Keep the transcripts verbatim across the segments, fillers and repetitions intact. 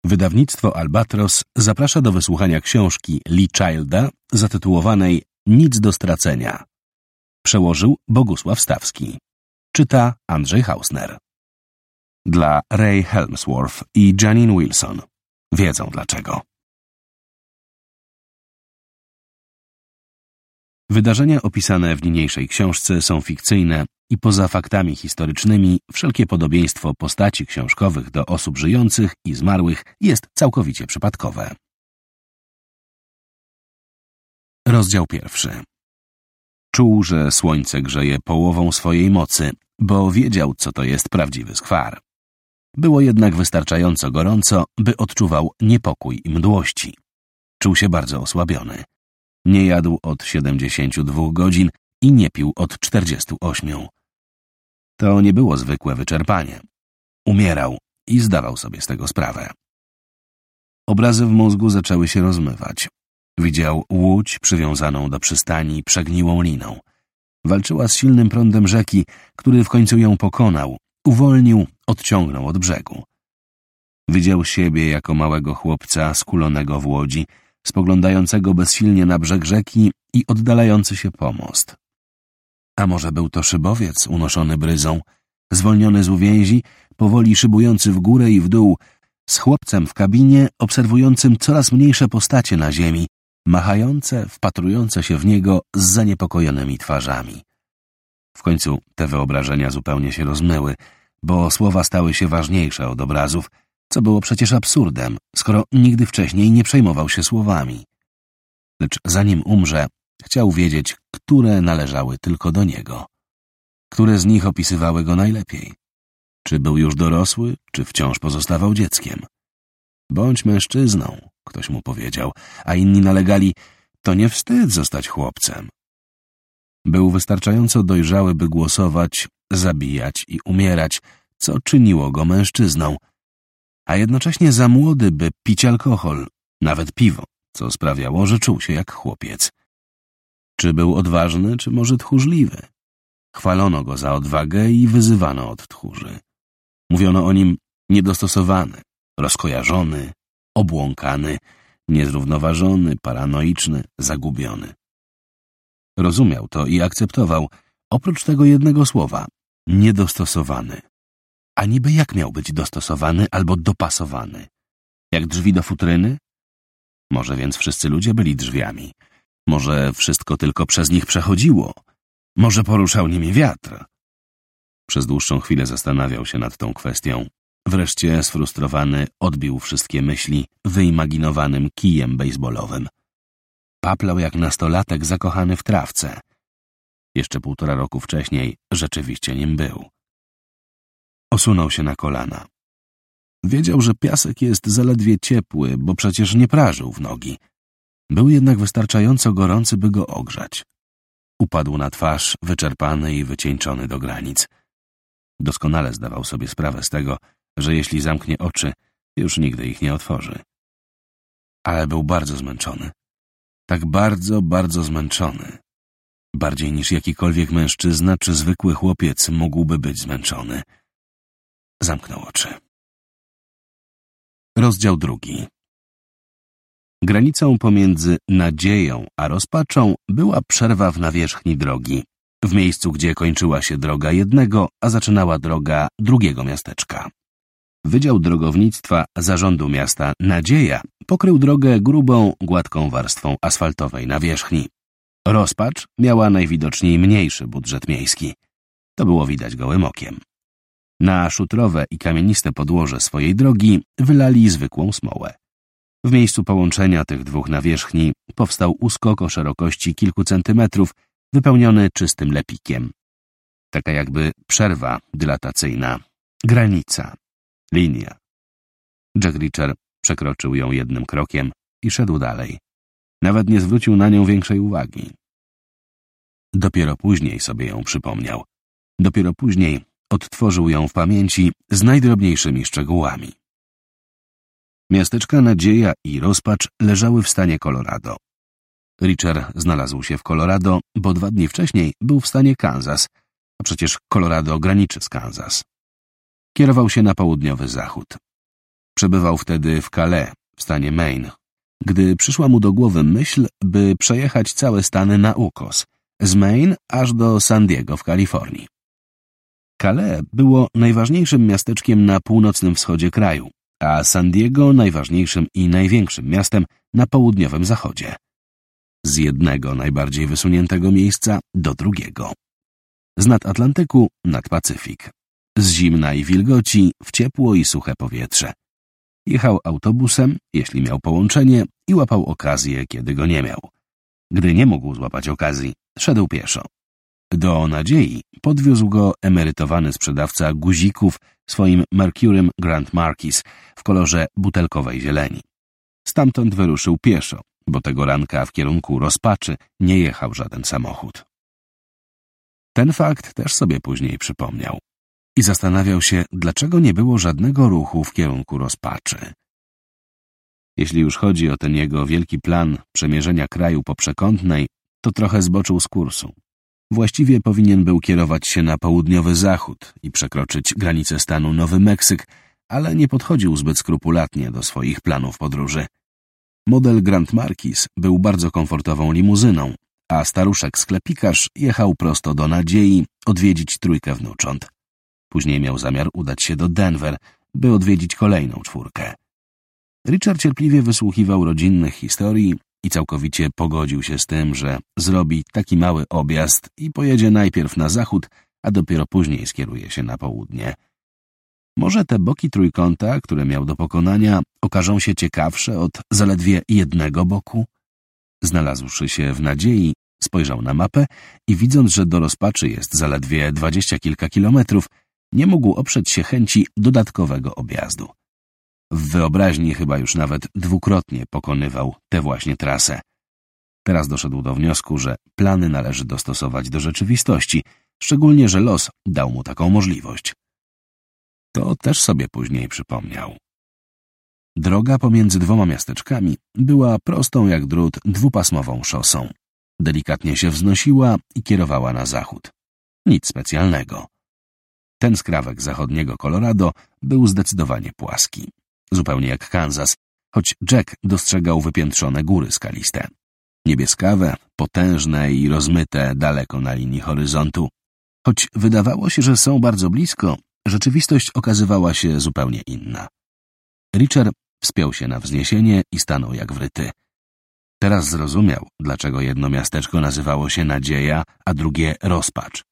Wydawnictwo Albatros zaprasza do wysłuchania książki Lee Childa zatytułowanej Nic do stracenia. Przełożył Bogusław Stawski. Czyta Andrzej Hausner. Dla Ray Helmsworth i Janine Wilson. Wiedzą dlaczego. Wydarzenia opisane w niniejszej książce są fikcyjne i poza faktami historycznymi wszelkie podobieństwo postaci książkowych do osób żyjących i zmarłych jest całkowicie przypadkowe. Rozdział pierwszy. Czuł, że słońce grzeje połową swojej mocy, bo wiedział, co to jest prawdziwy skwar. Było jednak wystarczająco gorąco, by odczuwał niepokój i mdłości. Czuł się bardzo osłabiony. Nie jadł od siedemdziesięciu dwóch godzin i nie pił od czterdziestu ośmiu. To nie było zwykłe wyczerpanie. Umierał i zdawał sobie z tego sprawę. Obrazy w mózgu zaczęły się rozmywać. Widział łódź przywiązaną do przystani przegniłą liną. Walczyła z silnym prądem rzeki, który w końcu ją pokonał, uwolnił, odciągnął od brzegu. Widział siebie jako małego chłopca skulonego w łodzi, spoglądającego bezsilnie na brzeg rzeki i oddalający się pomost. A może był to szybowiec unoszony bryzą, zwolniony z uwięzi, powoli szybujący w górę i w dół, z chłopcem w kabinie obserwującym coraz mniejsze postacie na ziemi, machające, wpatrujące się w niego z zaniepokojonymi twarzami. W końcu te wyobrażenia zupełnie się rozmyły, bo słowa stały się ważniejsze od obrazów, co było przecież absurdem, skoro nigdy wcześniej nie przejmował się słowami. Lecz zanim umrze, chciał wiedzieć, które należały tylko do niego. Które z nich opisywały go najlepiej. Czy był już dorosły, czy wciąż pozostawał dzieckiem. Bądź mężczyzną, ktoś mu powiedział, a inni nalegali, to nie wstyd zostać chłopcem. Był wystarczająco dojrzały, by głosować, zabijać i umierać, co czyniło go mężczyzną, a jednocześnie za młody, by pić alkohol, nawet piwo, co sprawiało, że czuł się jak chłopiec. Czy był odważny, czy może tchórzliwy? Chwalono go za odwagę i wyzywano od tchórzy. Mówiono o nim niedostosowany, rozkojarzony, obłąkany, niezrównoważony, paranoiczny, zagubiony. Rozumiał to i akceptował, oprócz tego jednego słowa – niedostosowany. A niby jak miał być dostosowany albo dopasowany? Jak drzwi do futryny? Może więc wszyscy ludzie byli drzwiami. Może wszystko tylko przez nich przechodziło. Może poruszał nimi wiatr. Przez dłuższą chwilę zastanawiał się nad tą kwestią. Wreszcie sfrustrowany odbił wszystkie myśli wyimaginowanym kijem bejsbolowym. Paplał jak nastolatek zakochany w trawce. Jeszcze półtora roku wcześniej rzeczywiście nim był. Osunął się na kolana. Wiedział, że piasek jest zaledwie ciepły, bo przecież nie prażył w nogi. Był jednak wystarczająco gorący, by go ogrzać. Upadł na twarz, wyczerpany i wycieńczony do granic. Doskonale zdawał sobie sprawę z tego, że jeśli zamknie oczy, już nigdy ich nie otworzy. Ale był bardzo zmęczony. Tak bardzo, bardzo zmęczony. Bardziej niż jakikolwiek mężczyzna czy zwykły chłopiec mógłby być zmęczony. Zamknął oczy. Rozdział drugi. Granicą pomiędzy nadzieją a rozpaczą była przerwa w nawierzchni drogi, w miejscu, gdzie kończyła się droga jednego, a zaczynała droga drugiego miasteczka. Wydział Drogownictwa Zarządu Miasta Nadzieja pokrył drogę grubą, gładką warstwą asfaltowej nawierzchni. Rozpacz miała najwidoczniej mniejszy budżet miejski. To było widać gołym okiem. Na szutrowe i kamieniste podłoże swojej drogi wylali zwykłą smołę. W miejscu połączenia tych dwóch nawierzchni powstał uskok o szerokości kilku centymetrów, wypełniony czystym lepikiem. Taka jakby przerwa dylatacyjna, granica, linia. Jack Reacher przekroczył ją jednym krokiem i szedł dalej. Nawet nie zwrócił na nią większej uwagi. Dopiero później sobie ją przypomniał. Dopiero później odtworzył ją w pamięci z najdrobniejszymi szczegółami. Miasteczka Nadzieja i Rozpacz leżały w stanie Colorado. Reacher znalazł się w Colorado, bo dwa dni wcześniej był w stanie Kansas, a przecież Colorado graniczy z Kansas. Kierował się na południowy zachód. Przebywał wtedy w Calais, w stanie Maine, gdy przyszła mu do głowy myśl, by przejechać całe Stany na ukos, z Maine aż do San Diego w Kalifornii. Calais było najważniejszym miasteczkiem na północnym wschodzie kraju, a San Diego najważniejszym i największym miastem na południowym zachodzie. Z jednego najbardziej wysuniętego miejsca do drugiego. Z nad Atlantyku nad Pacyfik. Z zimna i wilgoci w ciepło i suche powietrze. Jechał autobusem, jeśli miał połączenie, i łapał okazję, kiedy go nie miał. Gdy nie mógł złapać okazji, szedł pieszo. Do Nadziei podwiózł go emerytowany sprzedawca guzików swoim Mercurym Grand Marquis w kolorze butelkowej zieleni. Stamtąd wyruszył pieszo, bo tego ranka w kierunku Rozpaczy nie jechał żaden samochód. Ten fakt też sobie później przypomniał i zastanawiał się, dlaczego nie było żadnego ruchu w kierunku Rozpaczy. Jeśli już chodzi o ten jego wielki plan przemierzenia kraju po przekątnej, to trochę zboczył z kursu. Właściwie powinien był kierować się na południowy zachód i przekroczyć granicę stanu Nowy Meksyk, ale nie podchodził zbyt skrupulatnie do swoich planów podróży. Model Grand Marquis był bardzo komfortową limuzyną, a staruszek sklepikarz jechał prosto do Nadziei odwiedzić trójkę wnucząt. Później miał zamiar udać się do Denver, by odwiedzić kolejną czwórkę. Richard cierpliwie wysłuchiwał rodzinnych historii i całkowicie pogodził się z tym, że zrobi taki mały objazd i pojedzie najpierw na zachód, a dopiero później skieruje się na południe. Może te boki trójkąta, które miał do pokonania, okażą się ciekawsze od zaledwie jednego boku? Znalazłszy się w Nadziei, spojrzał na mapę i widząc, że do Rozpaczy jest zaledwie dwadzieścia kilka kilometrów, nie mógł oprzeć się chęci dodatkowego objazdu. W wyobraźni chyba już nawet dwukrotnie pokonywał tę właśnie trasę. Teraz doszedł do wniosku, że plany należy dostosować do rzeczywistości, szczególnie, że los dał mu taką możliwość. To też sobie później przypomniał. Droga pomiędzy dwoma miasteczkami była prostą jak drut dwupasmową szosą. Delikatnie się wznosiła i kierowała na zachód. Nic specjalnego. Ten skrawek zachodniego Colorado był zdecydowanie płaski. Zupełnie jak Kansas, choć Jack dostrzegał wypiętrzone góry skaliste. Niebieskawe, potężne i rozmyte daleko na linii horyzontu. Choć wydawało się, że są bardzo blisko, rzeczywistość okazywała się zupełnie inna. Richard wspiął się na wzniesienie i stanął jak wryty. Teraz zrozumiał, dlaczego jedno miasteczko nazywało się Nadzieja, a drugie Rozpacz.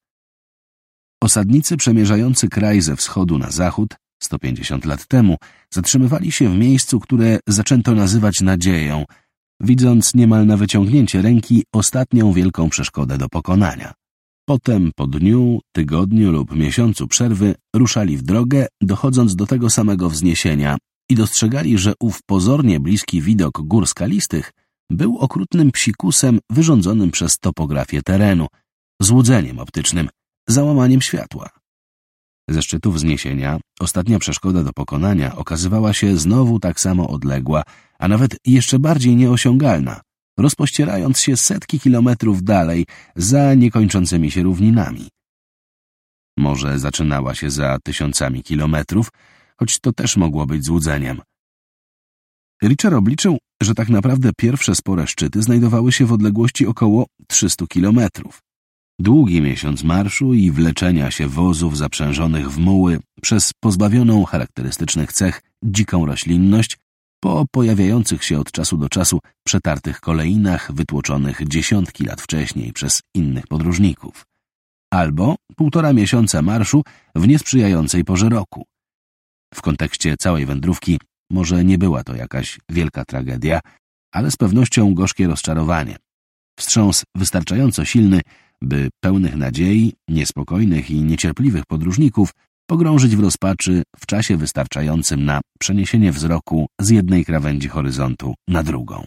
Osadnicy przemierzający kraj ze wschodu na zachód sto pięćdziesiąt lat temu zatrzymywali się w miejscu, które zaczęto nazywać Nadzieją, widząc niemal na wyciągnięcie ręki ostatnią wielką przeszkodę do pokonania. Potem po dniu, tygodniu lub miesiącu przerwy ruszali w drogę, dochodząc do tego samego wzniesienia i dostrzegali, że ów pozornie bliski widok gór skalistych był okrutnym psikusem wyrządzonym przez topografię terenu, złudzeniem optycznym, załamaniem światła. Ze szczytu wzniesienia ostatnia przeszkoda do pokonania okazywała się znowu tak samo odległa, a nawet jeszcze bardziej nieosiągalna, rozpościerając się setki kilometrów dalej za niekończącymi się równinami. Może zaczynała się za tysiącami kilometrów, choć to też mogło być złudzeniem. Richard obliczył, że tak naprawdę pierwsze spore szczyty znajdowały się w odległości około trzystu kilometrów. Długi miesiąc marszu i wleczenia się wozów zaprzężonych w muły przez pozbawioną charakterystycznych cech dziką roślinność, po pojawiających się od czasu do czasu przetartych kolejnach wytłoczonych dziesiątki lat wcześniej przez innych podróżników. Albo półtora miesiąca marszu w niesprzyjającej porze roku. W kontekście całej wędrówki może nie była to jakaś wielka tragedia, ale z pewnością gorzkie rozczarowanie. Wstrząs wystarczająco silny, by pełnych nadziei, niespokojnych i niecierpliwych podróżników pogrążyć w rozpaczy w czasie wystarczającym na przeniesienie wzroku z jednej krawędzi horyzontu na drugą.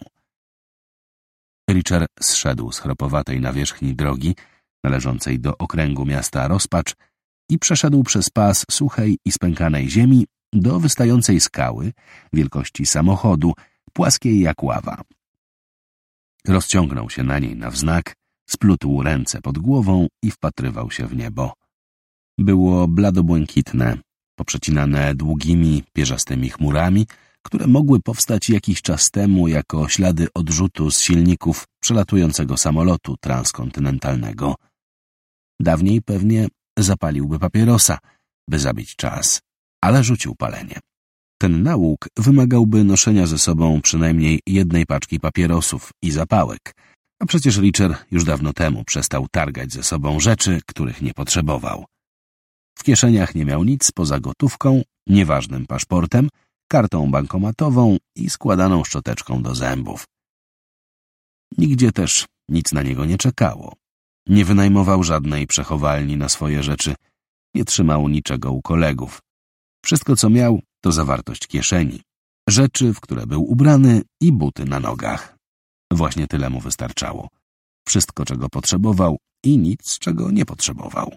Richard zszedł z chropowatej nawierzchni drogi, należącej do okręgu miasta Rozpacz, i przeszedł przez pas suchej i spękanej ziemi do wystającej skały, wielkości samochodu, płaskiej jak ława. Rozciągnął się na niej na wznak, splótł ręce pod głową i wpatrywał się w niebo. Było bladobłękitne, poprzecinane długimi, pierzastymi chmurami, które mogły powstać jakiś czas temu jako ślady odrzutu z silników przelatującego samolotu transkontynentalnego. Dawniej pewnie zapaliłby papierosa, by zabić czas, ale rzucił palenie. Ten nałóg wymagałby noszenia ze sobą przynajmniej jednej paczki papierosów i zapałek, a przecież Richer już dawno temu przestał targać ze sobą rzeczy, których nie potrzebował. W kieszeniach nie miał nic poza gotówką, nieważnym paszportem, kartą bankomatową i składaną szczoteczką do zębów. Nigdzie też nic na niego nie czekało. Nie wynajmował żadnej przechowalni na swoje rzeczy, nie trzymał niczego u kolegów. Wszystko, co miał, to zawartość kieszeni, rzeczy, w które był ubrany i buty na nogach. Właśnie tyle mu wystarczało. Wszystko, czego potrzebował i nic, czego nie potrzebował.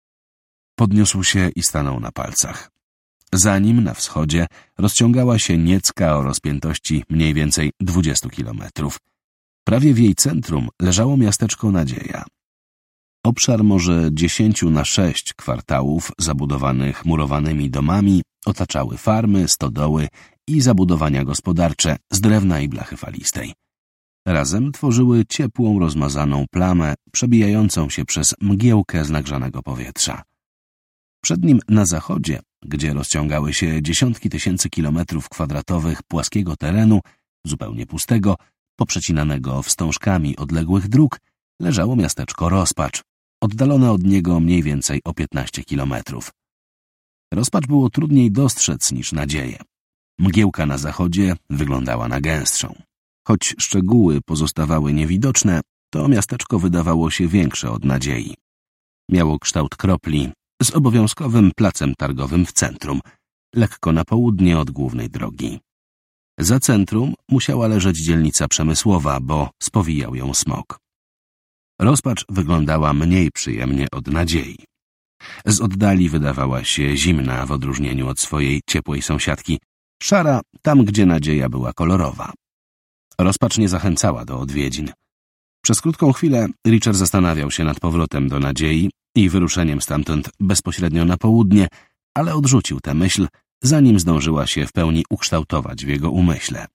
Podniósł się i stanął na palcach. Za nim, na wschodzie, rozciągała się Niecka o rozpiętości mniej więcej dwudziestu kilometrów. Prawie w jej centrum leżało miasteczko Nadzieja. Obszar może dziesięciu na sześć kwartałów zabudowanych murowanymi domami otaczały farmy, stodoły i zabudowania gospodarcze z drewna i blachy falistej. Razem tworzyły ciepłą, rozmazaną plamę przebijającą się przez mgiełkę z nagrzanego powietrza. Przed nim na zachodzie, gdzie rozciągały się dziesiątki tysięcy kilometrów kwadratowych płaskiego terenu, zupełnie pustego, poprzecinanego wstążkami odległych dróg, leżało miasteczko Rozpacz, oddalone od niego mniej więcej o piętnaście kilometrów. Rozpacz było trudniej dostrzec niż Nadzieję. Mgiełka na zachodzie wyglądała na gęstszą. Choć szczegóły pozostawały niewidoczne, to miasteczko wydawało się większe od Nadziei. Miało kształt kropli z obowiązkowym placem targowym w centrum, lekko na południe od głównej drogi. Za centrum musiała leżeć dzielnica przemysłowa, bo spowijał ją smog. Rozpacz wyglądała mniej przyjemnie od Nadziei. Z oddali wydawała się zimna w odróżnieniu od swojej ciepłej sąsiadki, szara tam, gdzie Nadzieja była kolorowa. Rozpacz nie zachęcała do odwiedzin. Przez krótką chwilę Richer zastanawiał się nad powrotem do Nadziei i wyruszeniem stamtąd bezpośrednio na południe, ale odrzucił tę myśl, zanim zdążyła się w pełni ukształtować w jego umyśle.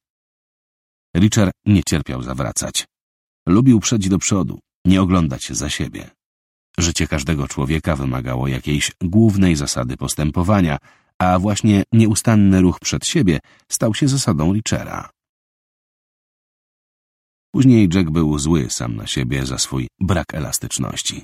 Richer nie cierpiał zawracać. Lubił przejść do przodu, nie oglądać się za siebie. Życie każdego człowieka wymagało jakiejś głównej zasady postępowania, a właśnie nieustanny ruch przed siebie stał się zasadą Richera. Później Jack był zły sam na siebie za swój brak elastyczności.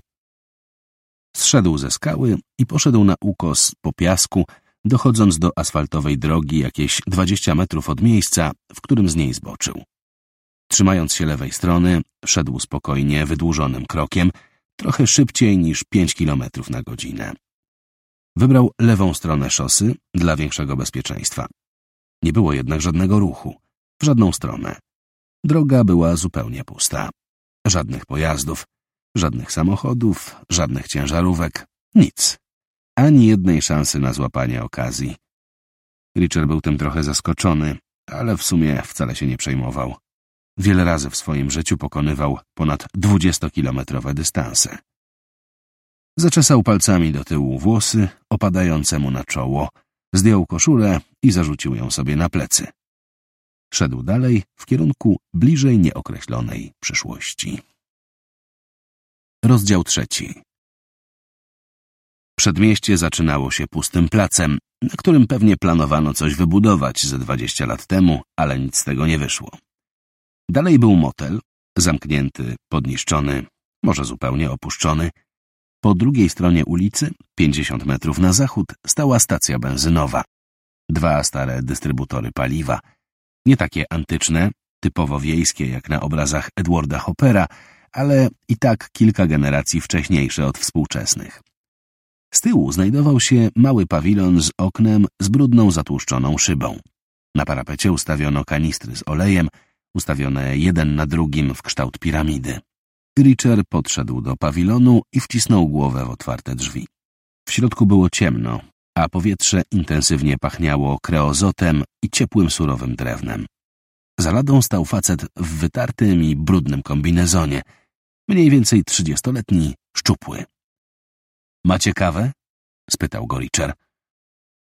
Zszedł ze skały i poszedł na ukos po piasku, dochodząc do asfaltowej drogi jakieś dwadzieścia metrów od miejsca, w którym z niej zboczył. Trzymając się lewej strony, szedł spokojnie, wydłużonym krokiem, trochę szybciej niż pięć kilometrów na godzinę. Wybrał lewą stronę szosy dla większego bezpieczeństwa. Nie było jednak żadnego ruchu, w żadną stronę. Droga była zupełnie pusta. Żadnych pojazdów, żadnych samochodów, żadnych ciężarówek, nic. Ani jednej szansy na złapanie okazji. Richer był tym trochę zaskoczony, ale w sumie wcale się nie przejmował. Wiele razy w swoim życiu pokonywał ponad dwudziestokilometrowe dystanse. Zaczesał palcami do tyłu włosy, opadające mu na czoło, zdjął koszulę i zarzucił ją sobie na plecy. Szedł dalej w kierunku bliżej nieokreślonej przyszłości. Rozdział trzeci. Przedmieście zaczynało się pustym placem, na którym pewnie planowano coś wybudować ze dwadzieścia lat temu, ale nic z tego nie wyszło. Dalej był motel, zamknięty, podniszczony, może zupełnie opuszczony. Po drugiej stronie ulicy, pięćdziesiąt metrów na zachód, stała stacja benzynowa. Dwa stare dystrybutory paliwa. Nie takie antyczne, typowo wiejskie jak na obrazach Edwarda Hoppera, ale i tak kilka generacji wcześniejsze od współczesnych. Z tyłu znajdował się mały pawilon z oknem z brudną, zatłuszczoną szybą. Na parapecie ustawiono kanistry z olejem, ustawione jeden na drugim w kształt piramidy. Richer podszedł do pawilonu i wcisnął głowę w otwarte drzwi. W środku było ciemno, a powietrze intensywnie pachniało kreozotem i ciepłym, surowym drewnem. Za ladą stał facet w wytartym i brudnym kombinezonie, mniej więcej trzydziestoletni, szczupły. — Macie kawę? — spytał go Richer.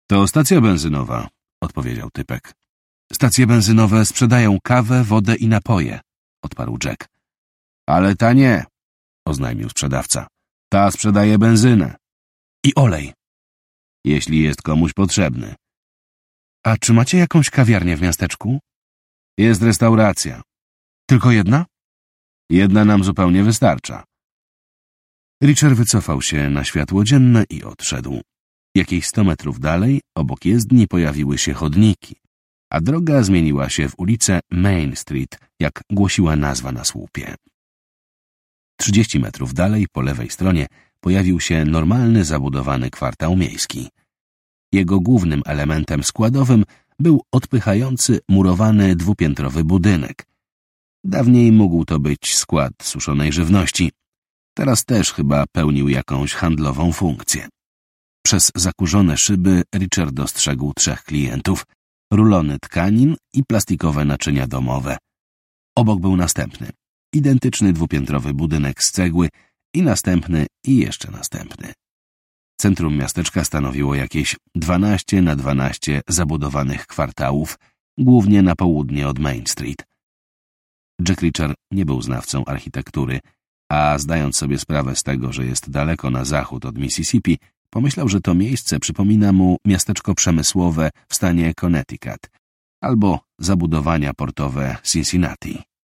To stacja benzynowa, odpowiedział typek. Stacje benzynowe sprzedają kawę, wodę i napoje, odparł Jack. Ale ta nie, oznajmił sprzedawca. Ta sprzedaje benzynę. I olej. Jeśli jest komuś potrzebny. A czy macie jakąś kawiarnię w miasteczku? Jest restauracja. Tylko jedna? Jedna nam zupełnie wystarcza. Richard wycofał się na światło dzienne i odszedł. Jakieś sto metrów dalej, obok jezdni, pojawiły się chodniki, a droga zmieniła się w ulicę Main Street, jak głosiła nazwa na słupie. Trzydzieści metrów dalej, po lewej stronie, pojawił się normalny, zabudowany kwartał miejski. Jego głównym elementem składowym był odpychający, murowany, dwupiętrowy budynek. Dawniej mógł to być skład suszonej żywności. Teraz też chyba pełnił jakąś handlową funkcję. Przez zakurzone szyby Richard dostrzegł trzech klientów, rulony tkanin i plastikowe naczynia domowe. Obok był następny, identyczny dwupiętrowy budynek z cegły i następny i jeszcze następny. Centrum miasteczka stanowiło jakieś dwanaście na dwanaście zabudowanych kwartałów, głównie na południe od Main Street. Jack Richard nie był znawcą architektury, a zdając sobie sprawę z tego, że jest daleko na zachód od Mississippi, pomyślał, że to miejsce przypomina mu miasteczko przemysłowe w stanie Connecticut albo zabudowania portowe Cincinnati.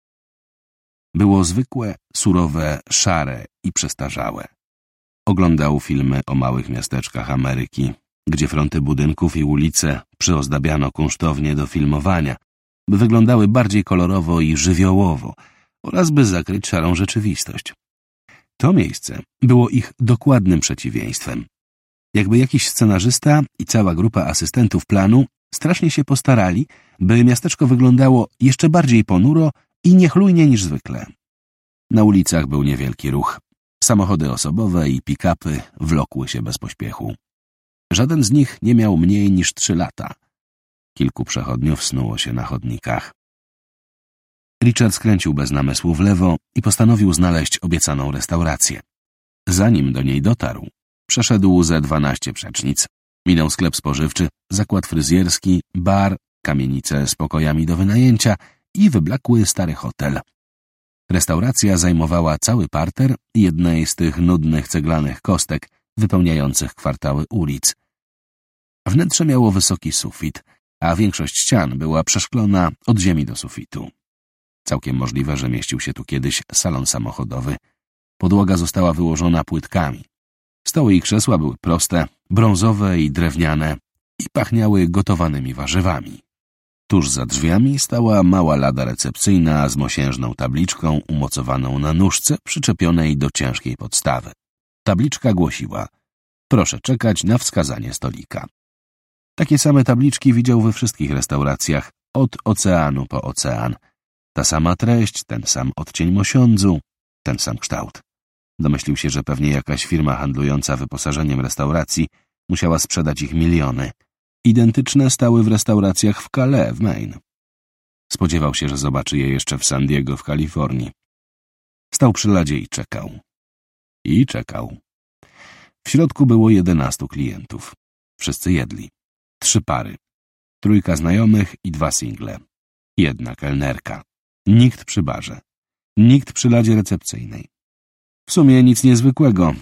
Było zwykłe, surowe, szare i przestarzałe. Oglądał filmy o małych miasteczkach Ameryki, gdzie fronty budynków i ulice przyozdabiano kunsztownie do filmowania, by wyglądały bardziej kolorowo i żywiołowo oraz by zakryć szarą rzeczywistość. To miejsce było ich dokładnym przeciwieństwem. Jakby jakiś scenarzysta i cała grupa asystentów planu strasznie się postarali, by miasteczko wyglądało jeszcze bardziej ponuro i niechlujnie niż zwykle. Na ulicach był niewielki ruch. Samochody osobowe i pick-upy wlokły się bez pośpiechu. Żaden z nich nie miał mniej niż trzy lata. Kilku przechodniów snuło się na chodnikach. Richard skręcił bez namysłu w lewo i postanowił znaleźć obiecaną restaurację. Zanim do niej dotarł, przeszedł ze dwanaście przecznic. Minął sklep spożywczy, zakład fryzjerski, bar, kamienicę z pokojami do wynajęcia i wyblakły stary hotel. Restauracja zajmowała cały parter jednej z tych nudnych ceglanych kostek wypełniających kwartały ulic. Wnętrze miało wysoki sufit, a większość ścian była przeszklona od ziemi do sufitu. Całkiem możliwe, że mieścił się tu kiedyś salon samochodowy. Podłoga została wyłożona płytkami. Stoły i krzesła były proste, brązowe i drewniane i pachniały gotowanymi warzywami. Tuż za drzwiami stała mała lada recepcyjna z mosiężną tabliczką umocowaną na nóżce przyczepionej do ciężkiej podstawy. Tabliczka głosiła: proszę czekać na wskazanie stolika. Takie same tabliczki widział we wszystkich restauracjach, od oceanu po ocean. Ta sama treść, ten sam odcień mosiądzu, ten sam kształt. Domyślił się, że pewnie jakaś firma handlująca wyposażeniem restauracji musiała sprzedać ich miliony. Identyczne stały w restauracjach w Calais w Maine. Spodziewał się, że zobaczy je jeszcze w San Diego w Kalifornii. Stał przy ladzie i czekał. I czekał. W środku było jedenastu klientów. Wszyscy jedli. Trzy pary. Trójka znajomych i dwa single. Jedna kelnerka. Nikt przy barze. Nikt przy ladzie recepcyjnej. W sumie nic niezwykłego.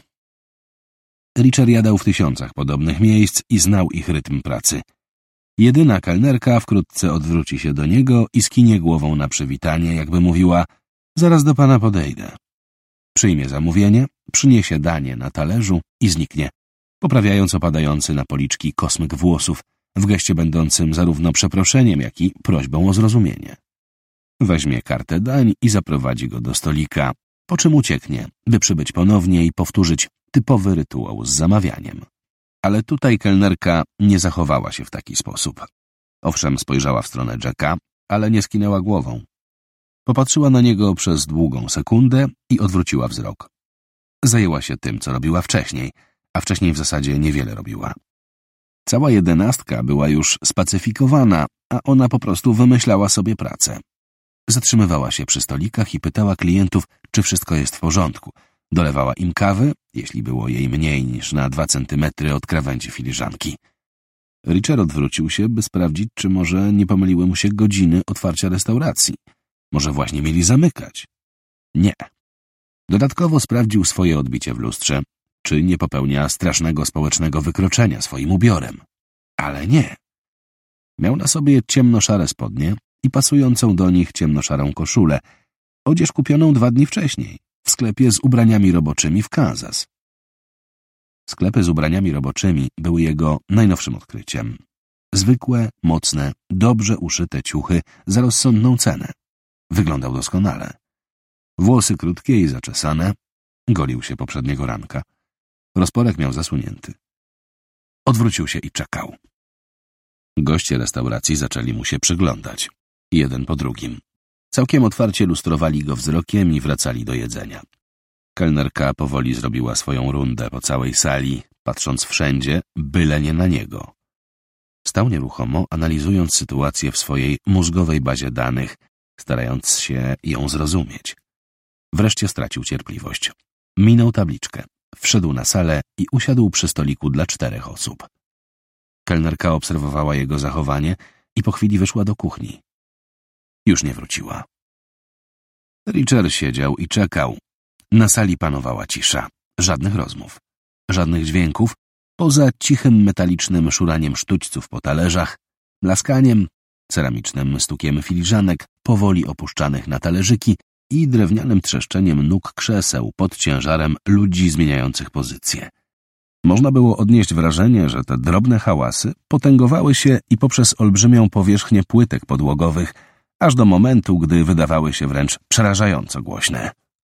Richard jadał w tysiącach podobnych miejsc i znał ich rytm pracy. Jedyna kelnerka wkrótce odwróci się do niego i skinie głową na przywitanie, jakby mówiła: zaraz do pana podejdę. Przyjmie zamówienie, przyniesie danie na talerzu i zniknie, poprawiając opadający na policzki kosmyk włosów, w geście będącym zarówno przeproszeniem, jak i prośbą o zrozumienie. Weźmie kartę dań i zaprowadzi go do stolika, po czym ucieknie, by przybyć ponownie i powtórzyć typowy rytuał z zamawianiem. Ale tutaj kelnerka nie zachowała się w taki sposób. Owszem, spojrzała w stronę Jacka, ale nie skinęła głową. Popatrzyła na niego przez długą sekundę i odwróciła wzrok. Zajęła się tym, co robiła wcześniej, a wcześniej w zasadzie niewiele robiła. Cała jedenastka była już spacyfikowana, a ona po prostu wymyślała sobie pracę. Zatrzymywała się przy stolikach i pytała klientów, czy wszystko jest w porządku. Dolewała im kawy, jeśli było jej mniej niż na dwa centymetry od krawędzi filiżanki. Richard odwrócił się, by sprawdzić, czy może nie pomyliły mu się godziny otwarcia restauracji. Może właśnie mieli zamykać. Nie. Dodatkowo sprawdził swoje odbicie w lustrze, czy nie popełnia strasznego społecznego wykroczenia swoim ubiorem. Ale nie. Miał na sobie ciemnoszare spodnie i pasującą do nich ciemnoszarą koszulę, odzież kupioną dwa dni wcześniej, w sklepie z ubraniami roboczymi w Kansas. Sklepy z ubraniami roboczymi były jego najnowszym odkryciem. Zwykłe, mocne, dobrze uszyte ciuchy za rozsądną cenę. Wyglądał doskonale. Włosy krótkie i zaczesane, golił się poprzedniego ranka. Rozporek miał zasunięty. Odwrócił się i czekał. Goście restauracji zaczęli mu się przyglądać, jeden po drugim. Całkiem otwarcie lustrowali go wzrokiem i wracali do jedzenia. Kelnerka powoli zrobiła swoją rundę po całej sali, patrząc wszędzie, byle nie na niego. Stał nieruchomo, analizując sytuację w swojej mózgowej bazie danych, starając się ją zrozumieć. Wreszcie stracił cierpliwość. Minął tabliczkę, wszedł na salę i usiadł przy stoliku dla czterech osób. Kelnerka obserwowała jego zachowanie i po chwili wyszła do kuchni. Już nie wróciła. Richard siedział i czekał. Na sali panowała cisza. Żadnych rozmów. Żadnych dźwięków, poza cichym metalicznym szuraniem sztućców po talerzach, mlaskaniem, ceramicznym stukiem filiżanek, powoli opuszczanych na talerzyki i drewnianym trzeszczeniem nóg krzeseł pod ciężarem ludzi zmieniających pozycje. Można było odnieść wrażenie, że te drobne hałasy potęgowały się i poprzez olbrzymią powierzchnię płytek podłogowych, aż do momentu, gdy wydawały się wręcz przerażająco głośne.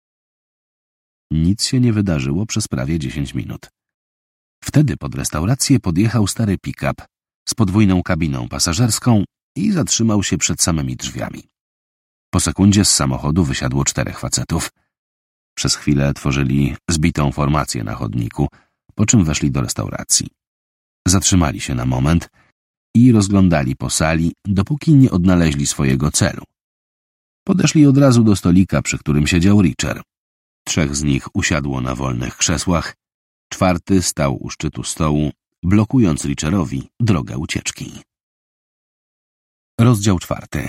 Nic się nie wydarzyło przez prawie dziesięć minut. Wtedy pod restaurację podjechał stary pick-up z podwójną kabiną pasażerską i zatrzymał się przed samymi drzwiami. Po sekundzie z samochodu wysiadło czterech facetów. Przez chwilę tworzyli zbitą formację na chodniku, po czym weszli do restauracji. Zatrzymali się na moment i rozglądali po sali, dopóki nie odnaleźli swojego celu. Podeszli od razu do stolika, przy którym siedział Richard. Trzech z nich usiadło na wolnych krzesłach, czwarty stał u szczytu stołu, blokując Richardowi drogę ucieczki. Rozdział czwarty.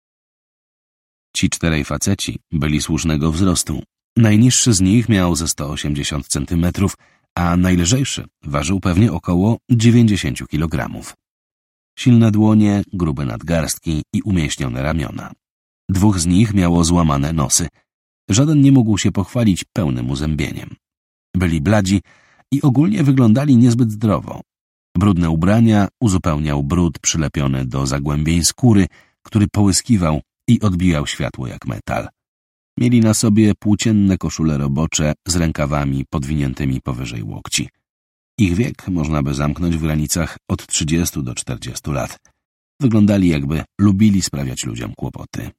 Ci czterej faceci byli słusznego wzrostu. Najniższy z nich miał ze sto osiemdziesiąt centymetrów, a najlżejszy ważył pewnie około dziewięćdziesiąt kilogramów. Silne dłonie, grube nadgarstki i umięśnione ramiona. Dwóch z nich miało złamane nosy. Żaden nie mógł się pochwalić pełnym uzębieniem. Byli bladzi i ogólnie wyglądali niezbyt zdrowo. Brudne ubrania uzupełniał brud przylepiony do zagłębień skóry, który połyskiwał i odbijał światło jak metal. Mieli na sobie płócienne koszule robocze z rękawami podwiniętymi powyżej łokci. Ich wiek można by zamknąć w granicach od trzydziestu do czterdziestu lat. Wyglądali, jakby lubili sprawiać ludziom kłopoty.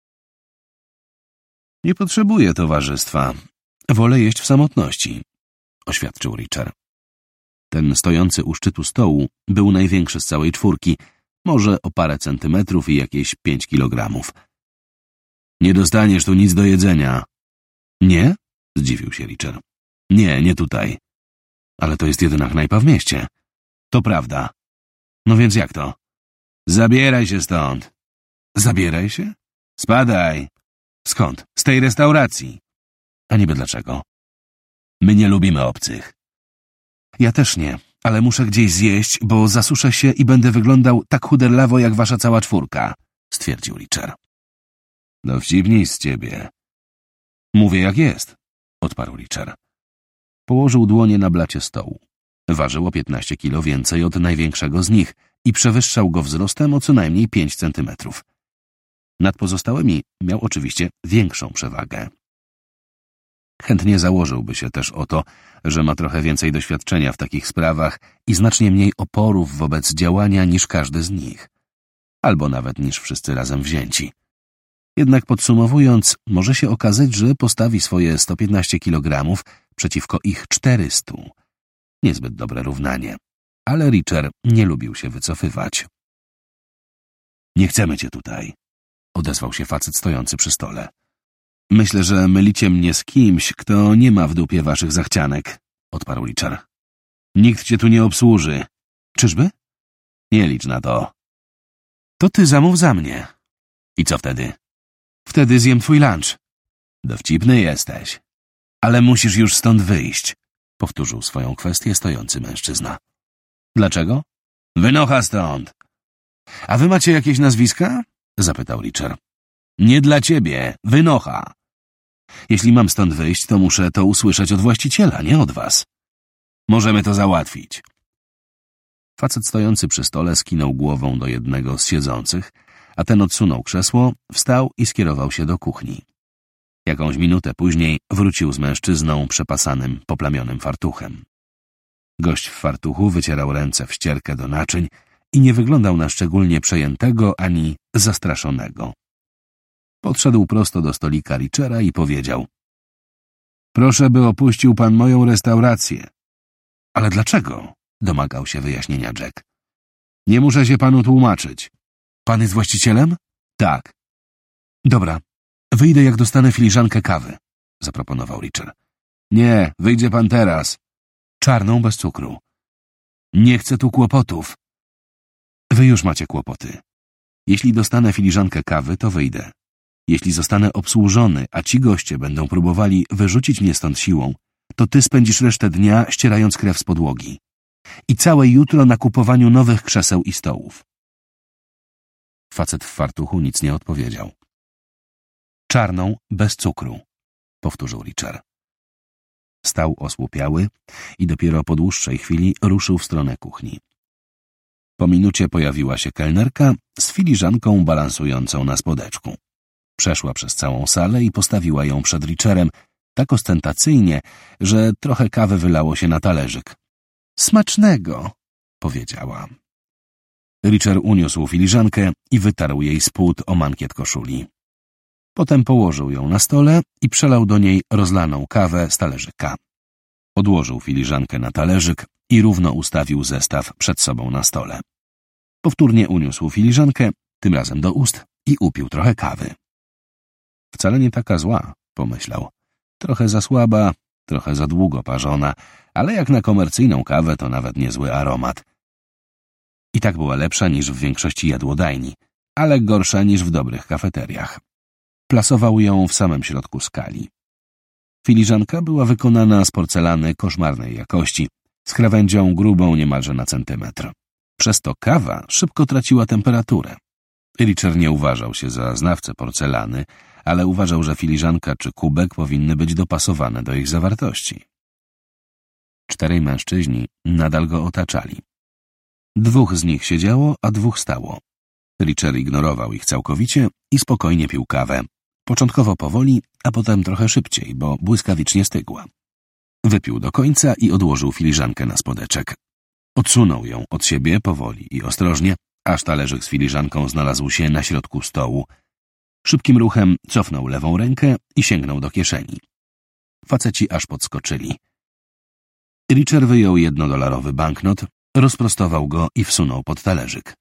Nie potrzebuję towarzystwa. Wolę jeść w samotności, oświadczył Richard. Ten stojący u szczytu stołu był największy z całej czwórki, może o parę centymetrów i jakieś pięć kilogramów. Nie dostaniesz tu nic do jedzenia. Nie? Zdziwił się Richard. Nie, nie tutaj. Ale to jest jedyna knajpa w mieście. To prawda. No więc jak to? Zabieraj się stąd. Zabieraj się? Spadaj. Skąd? Z tej restauracji. A niby dlaczego? My nie lubimy obcych. Ja też nie, ale muszę gdzieś zjeść, bo zasuszę się i będę wyglądał tak chuderlawo jak wasza cała czwórka, stwierdził Richard. Dowcipnij z ciebie. Mówię jak jest, odparł Richard. Położył dłonie na blacie stołu. Ważyło piętnaście kilo więcej od największego z nich i przewyższał go wzrostem o co najmniej pięć centymetrów. Nad pozostałymi miał oczywiście większą przewagę. Chętnie założyłby się też o to, że ma trochę więcej doświadczenia w takich sprawach i znacznie mniej oporów wobec działania niż każdy z nich. Albo nawet niż wszyscy razem wzięci. Jednak podsumowując, może się okazać, że postawi swoje sto piętnaście kilogramów przeciwko ich czterystu. Niezbyt dobre równanie. Ale Richard nie lubił się wycofywać. Nie chcemy cię tutaj, odezwał się facet stojący przy stole. Myślę, że mylicie mnie z kimś, kto nie ma w dupie waszych zachcianek, odparł Richard. Nikt cię tu nie obsłuży. Czyżby? Nie licz na to. To ty zamów za mnie. I co wtedy? Wtedy zjem twój lunch. Dowcipny jesteś. Ale musisz już stąd wyjść, powtórzył swoją kwestię stojący mężczyzna. Dlaczego? Wynocha stąd. A wy macie jakieś nazwiska? Zapytał Richard. Nie dla ciebie, wynocha. Jeśli mam stąd wyjść, to muszę to usłyszeć od właściciela, nie od was. Możemy to załatwić. Facet stojący przy stole skinął głową do jednego z siedzących, a ten odsunął krzesło, wstał i skierował się do kuchni. Jakąś minutę później wrócił z mężczyzną przepasanym, poplamionym fartuchem. Gość w fartuchu wycierał ręce w ścierkę do naczyń i nie wyglądał na szczególnie przejętego ani zastraszonego. Podszedł prosto do stolika Richera i powiedział: Proszę, by opuścił pan moją restaurację. Ale dlaczego? Domagał się wyjaśnienia Jack. Nie muszę się panu tłumaczyć. Pan jest właścicielem? Tak. Dobra, wyjdę jak dostanę filiżankę kawy, zaproponował Richard. Nie, wyjdzie pan teraz. Czarną bez cukru. Nie chcę tu kłopotów. Wy już macie kłopoty. Jeśli dostanę filiżankę kawy, to wyjdę. Jeśli zostanę obsłużony, a ci goście będą próbowali wyrzucić mnie stąd siłą, to ty spędzisz resztę dnia ścierając krew z podłogi. I całe jutro na kupowaniu nowych krzeseł i stołów. Facet w fartuchu nic nie odpowiedział. Czarną, bez cukru, powtórzył Richard. Stał osłupiały i dopiero po dłuższej chwili ruszył w stronę kuchni. Po minucie pojawiła się kelnerka z filiżanką balansującą na spodeczku. Przeszła przez całą salę i postawiła ją przed Richardem tak ostentacyjnie, że trochę kawy wylało się na talerzyk. Smacznego, powiedziała. Richard uniósł filiżankę i wytarł jej spód o mankiet koszuli. Potem położył ją na stole i przelał do niej rozlaną kawę z talerzyka. Odłożył filiżankę na talerzyk i równo ustawił zestaw przed sobą na stole. Powtórnie uniósł filiżankę, tym razem do ust, i upił trochę kawy. Wcale nie taka zła, pomyślał. Trochę za słaba, trochę za długo parzona, ale jak na komercyjną kawę to nawet niezły aromat. I tak była lepsza niż w większości jadłodajni, ale gorsza niż w dobrych kafeteriach. Plasował ją w samym środku skali. Filiżanka była wykonana z porcelany koszmarnej jakości, z krawędzią grubą niemalże na centymetr. Przez to kawa szybko traciła temperaturę. Richard nie uważał się za znawcę porcelany, ale uważał, że filiżanka czy kubek powinny być dopasowane do ich zawartości. Czterej mężczyźni nadal go otaczali. Dwóch z nich siedziało, a dwóch stało. Richard ignorował ich całkowicie i spokojnie pił kawę. Początkowo powoli, a potem trochę szybciej, bo błyskawicznie stygła. Wypił do końca i odłożył filiżankę na spodeczek. Odsunął ją od siebie powoli i ostrożnie, aż talerzyk z filiżanką znalazł się na środku stołu. Szybkim ruchem cofnął lewą rękę i sięgnął do kieszeni. Faceci aż podskoczyli. Richard wyjął jednodolarowy banknot, rozprostował go i wsunął pod talerzyk.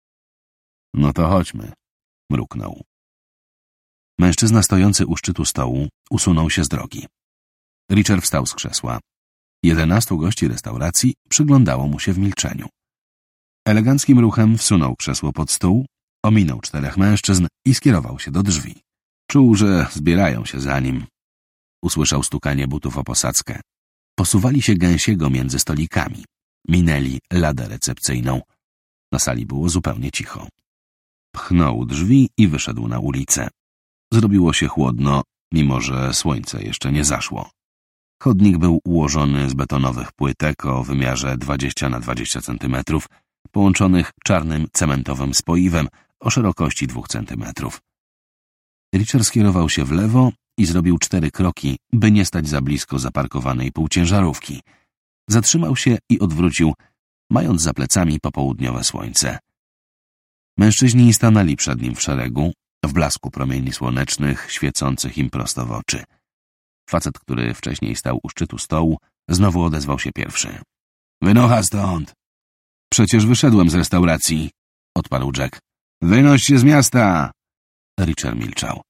No to chodźmy, mruknął. Mężczyzna stojący u szczytu stołu usunął się z drogi. Richard wstał z krzesła. Jedenastu gości restauracji przyglądało mu się w milczeniu. Eleganckim ruchem wsunął krzesło pod stół, ominął czterech mężczyzn i skierował się do drzwi. Czuł, że zbierają się za nim. Usłyszał stukanie butów o posadzkę. Posuwali się gęsiego między stolikami. Minęli ladę recepcyjną. Na sali było zupełnie cicho. Pchnął drzwi i wyszedł na ulicę. Zrobiło się chłodno, mimo że słońce jeszcze nie zaszło. Chodnik był ułożony z betonowych płytek o wymiarze dwadzieścia na dwadzieścia centymetrów, połączonych czarnym cementowym spoiwem o szerokości dwóch centymetrów. Richard skierował się w lewo i zrobił cztery kroki, by nie stać za blisko zaparkowanej półciężarówki. Zatrzymał się i odwrócił, mając za plecami popołudniowe słońce. Mężczyźni stanęli przed nim w szeregu, w blasku promieni słonecznych, świecących im prosto w oczy. Facet, który wcześniej stał u szczytu stołu, znowu odezwał się pierwszy. Wynocha stąd! Przecież wyszedłem z restauracji, odparł Jack. Wynoś się z miasta! Richard milczał.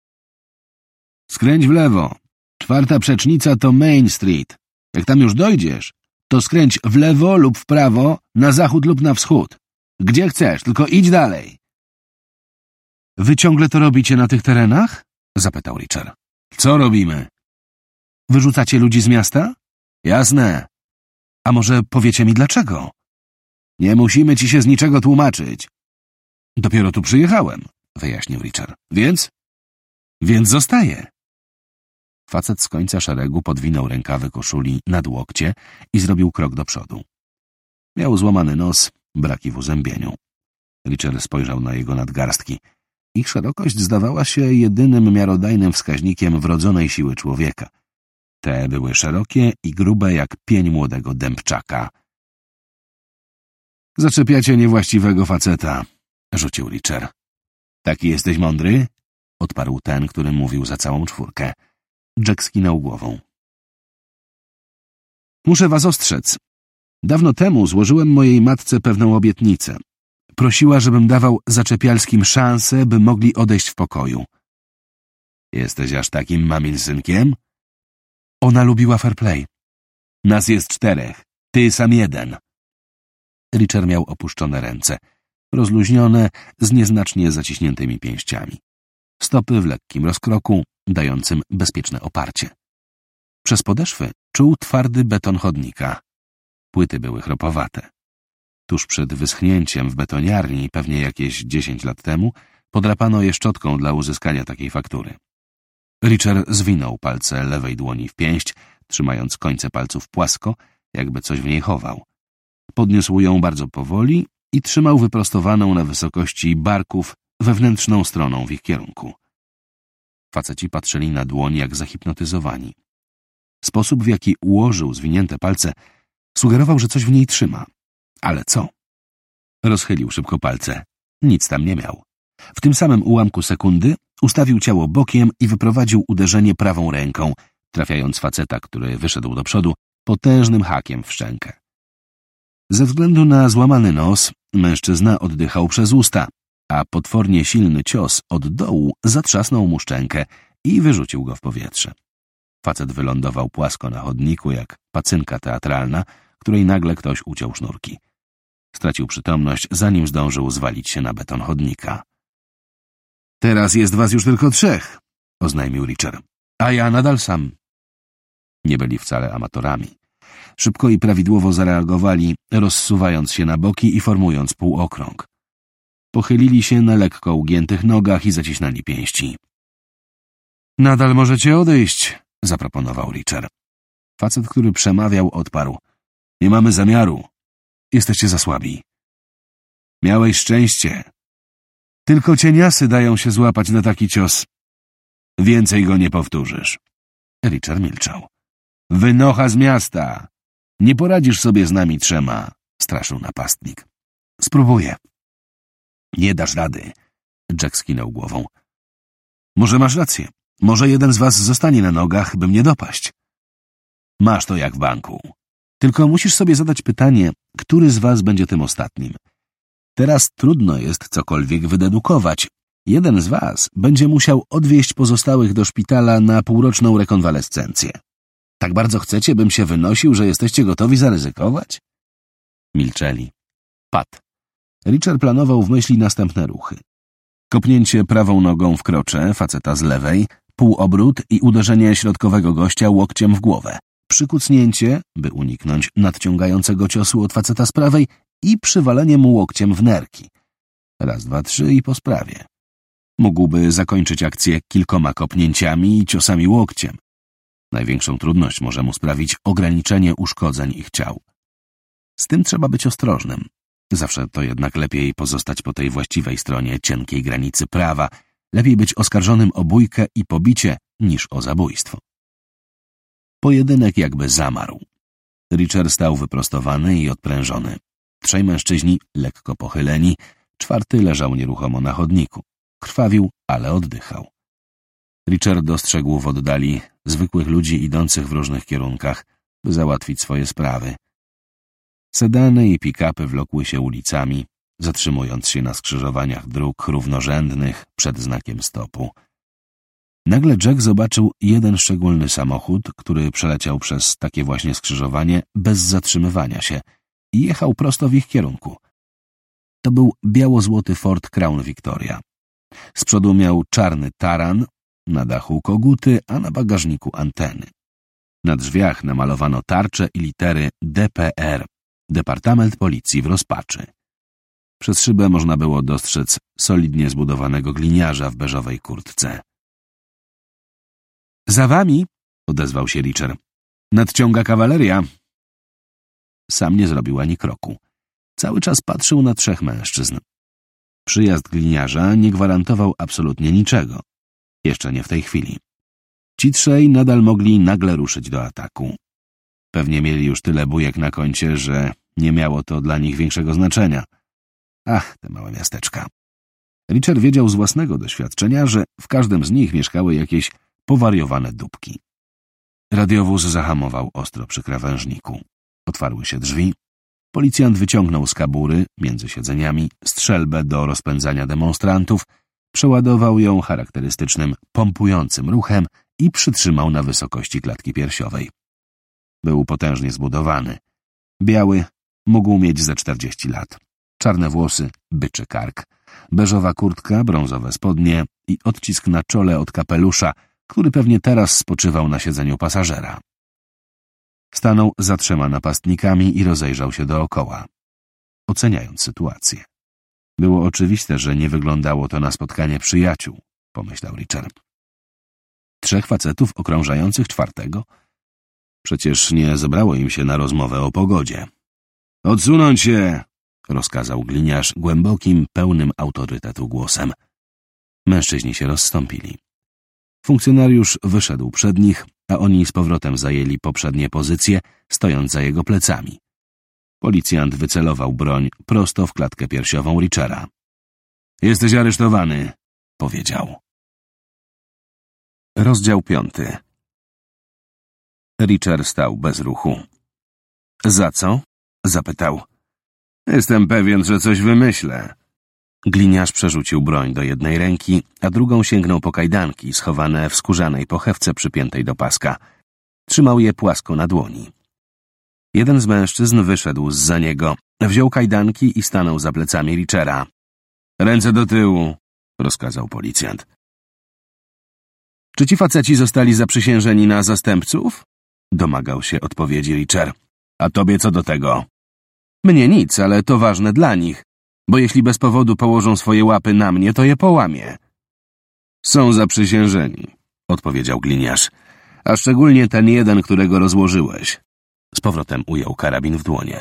Skręć w lewo. Czwarta przecznica to Main Street. Jak tam już dojdziesz, to skręć w lewo lub w prawo, na zachód lub na wschód. Gdzie chcesz, tylko idź dalej. Wy ciągle to robicie na tych terenach? Zapytał Richard. Co robimy? Wyrzucacie ludzi z miasta? Jasne. A może powiecie mi dlaczego? Nie musimy ci się z niczego tłumaczyć. Dopiero tu przyjechałem, wyjaśnił Richard. Więc? Więc zostaję. Facet z końca szeregu podwinął rękawy koszuli nad łokcie i zrobił krok do przodu. Miał złamany nos, braki w uzębieniu. Richard spojrzał na jego nadgarstki. Ich szerokość zdawała się jedynym miarodajnym wskaźnikiem wrodzonej siły człowieka. Te były szerokie i grube jak pień młodego dębczaka. Zaczepiacie niewłaściwego faceta, rzucił Richard. Taki jesteś mądry? Odparł ten, który mówił za całą czwórkę. Jack skinął głową. Muszę was ostrzec. Dawno temu złożyłem mojej matce pewną obietnicę. Prosiła, żebym dawał zaczepialskim szansę, by mogli odejść w pokoju. Jesteś aż takim mamin synkiem? Ona lubiła fair play. Nas jest czterech, ty sam jeden. Richard miał opuszczone ręce, rozluźnione, z nieznacznie zaciśniętymi pięściami. Stopy w lekkim rozkroku, dającym bezpieczne oparcie. Przez podeszwy czuł twardy beton chodnika. Płyty były chropowate. Tuż przed wyschnięciem w betoniarni, pewnie jakieś dziesięć lat temu, podrapano je szczotką dla uzyskania takiej faktury. Richard zwinął palce lewej dłoni w pięść, trzymając końce palców płasko, jakby coś w niej chował. Podniósł ją bardzo powoli i trzymał wyprostowaną na wysokości barków wewnętrzną stroną w ich kierunku. Faceci patrzyli na dłoń jak zahipnotyzowani. Sposób, w jaki ułożył zwinięte palce, sugerował, że coś w niej trzyma. Ale co? Rozchylił szybko palce. Nic tam nie miał. W tym samym ułamku sekundy ustawił ciało bokiem i wyprowadził uderzenie prawą ręką, trafiając faceta, który wyszedł do przodu, potężnym hakiem w szczękę. Ze względu na złamany nos, mężczyzna oddychał przez usta, a potwornie silny cios od dołu zatrzasnął mu szczękę i wyrzucił go w powietrze. Facet wylądował płasko na chodniku, jak pacynka teatralna, której nagle ktoś uciął sznurki. Stracił przytomność, zanim zdążył zwalić się na beton chodnika. Teraz jest was już tylko trzech, oznajmił Richard, a ja nadal sam. Nie byli wcale amatorami. Szybko i prawidłowo zareagowali, rozsuwając się na boki i formując półokrąg. Pochylili się na lekko ugiętych nogach i zacisnęli pięści. Nadal możecie odejść, zaproponował Richard. Facet, który przemawiał, odparł. Nie mamy zamiaru. Jesteście za słabi. Miałeś szczęście. Tylko cieniasy dają się złapać na taki cios. Więcej go nie powtórzysz. Richard milczał. Wynocha z miasta. Nie poradzisz sobie z nami trzema, straszył napastnik. Spróbuję. Nie dasz rady. Jack skinął głową. Może masz rację. Może jeden z was zostanie na nogach, by mnie dopaść. Masz to jak w banku. Tylko musisz sobie zadać pytanie, który z was będzie tym ostatnim. Teraz trudno jest cokolwiek wydedukować. Jeden z was będzie musiał odwieźć pozostałych do szpitala na półroczną rekonwalescencję. Tak bardzo chcecie, bym się wynosił, że jesteście gotowi zaryzykować? Milczeli. Pat. Richard planował w myśli następne ruchy. Kopnięcie prawą nogą w krocze faceta z lewej, półobrót i uderzenie środkowego gościa łokciem w głowę. Przykucnięcie, by uniknąć nadciągającego ciosu od faceta z prawej i przywalenie mu łokciem w nerki. Raz, dwa, trzy i po sprawie. Mógłby zakończyć akcję kilkoma kopnięciami i ciosami łokciem. Największą trudność może mu sprawić ograniczenie uszkodzeń ich ciał. Z tym trzeba być ostrożnym. Zawsze to jednak lepiej pozostać po tej właściwej stronie cienkiej granicy prawa, lepiej być oskarżonym o bójkę i pobicie niż o zabójstwo. Pojedynek jakby zamarł. Richard stał wyprostowany i odprężony. Trzej mężczyźni lekko pochyleni, czwarty leżał nieruchomo na chodniku. Krwawił, ale oddychał. Richard dostrzegł w oddali zwykłych ludzi idących w różnych kierunkach, by załatwić swoje sprawy. Sedany i pick-upy wlokły się ulicami, zatrzymując się na skrzyżowaniach dróg równorzędnych przed znakiem stopu. Nagle Jack zobaczył jeden szczególny samochód, który przeleciał przez takie właśnie skrzyżowanie bez zatrzymywania się i jechał prosto w ich kierunku. To był biało-złoty Ford Crown Victoria. Z przodu miał czarny taran, na dachu koguty, a na bagażniku anteny. Na drzwiach namalowano tarcze i litery D P R, Departament Policji w rozpaczy. Przez szybę można było dostrzec solidnie zbudowanego gliniarza w beżowej kurtce. — Za wami! — odezwał się Richer. — Nadciąga kawaleria! Sam nie zrobił ani kroku. Cały czas patrzył na trzech mężczyzn. Przyjazd gliniarza nie gwarantował absolutnie niczego. Jeszcze nie w tej chwili. Ci trzej nadal mogli nagle ruszyć do ataku. Pewnie mieli już tyle bujek na koncie, że nie miało to dla nich większego znaczenia. Ach, te małe miasteczka. Richer wiedział z własnego doświadczenia, że w każdym z nich mieszkały jakieś powariowane dupki. Radiowóz zahamował ostro przy krawężniku. Otwarły się drzwi. Policjant wyciągnął z kabury, między siedzeniami, strzelbę do rozpędzania demonstrantów, przeładował ją charakterystycznym, pompującym ruchem i przytrzymał na wysokości klatki piersiowej. Był potężnie zbudowany. Biały, mógł mieć ze czterdzieści lat. Czarne włosy, byczy kark, beżowa kurtka, brązowe spodnie i odcisk na czole od kapelusza, który pewnie teraz spoczywał na siedzeniu pasażera. Stanął za trzema napastnikami i rozejrzał się dookoła, oceniając sytuację. Było oczywiste, że nie wyglądało to na spotkanie przyjaciół, pomyślał Richer. Trzech facetów okrążających czwartego? Przecież nie zebrało im się na rozmowę o pogodzie. — Odsunąć się! — rozkazał gliniarz głębokim, pełnym autorytetu głosem. Mężczyźni się rozstąpili. Funkcjonariusz wyszedł przed nich, a oni z powrotem zajęli poprzednie pozycje, stojąc za jego plecami. Policjant wycelował broń prosto w klatkę piersiową Richera. — Jesteś aresztowany — powiedział. Rozdział piąty. Richer stał bez ruchu. — Za co? — zapytał. — Jestem pewien, że coś wymyślę. Gliniarz przerzucił broń do jednej ręki, a drugą sięgnął po kajdanki schowane w skórzanej pochewce przypiętej do paska. Trzymał je płasko na dłoni. Jeden z mężczyzn wyszedł zza niego, wziął kajdanki i stanął za plecami Richera. — Ręce do tyłu! — rozkazał policjant. — Czy ci faceci zostali zaprzysiężeni na zastępców? — domagał się odpowiedzi Richer. — A tobie co do tego? — Mnie nic, ale to ważne dla nich, bo jeśli bez powodu położą swoje łapy na mnie, to je połamię. — Są zaprzysiężeni — odpowiedział gliniarz, — a szczególnie ten jeden, którego rozłożyłeś. Z powrotem ujął karabin w dłonie.